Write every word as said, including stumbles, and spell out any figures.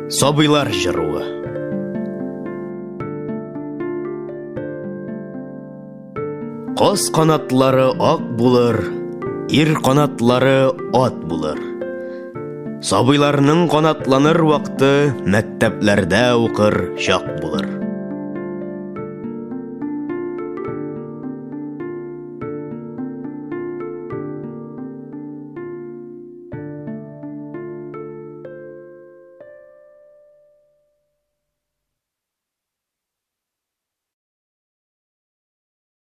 Сабыйлар җыруы. Каз канатлары ак булыр, ир канатлары ат булыр. Сабыйларның канатланыр вакыты мәктәпләрдә укыр чак булыр.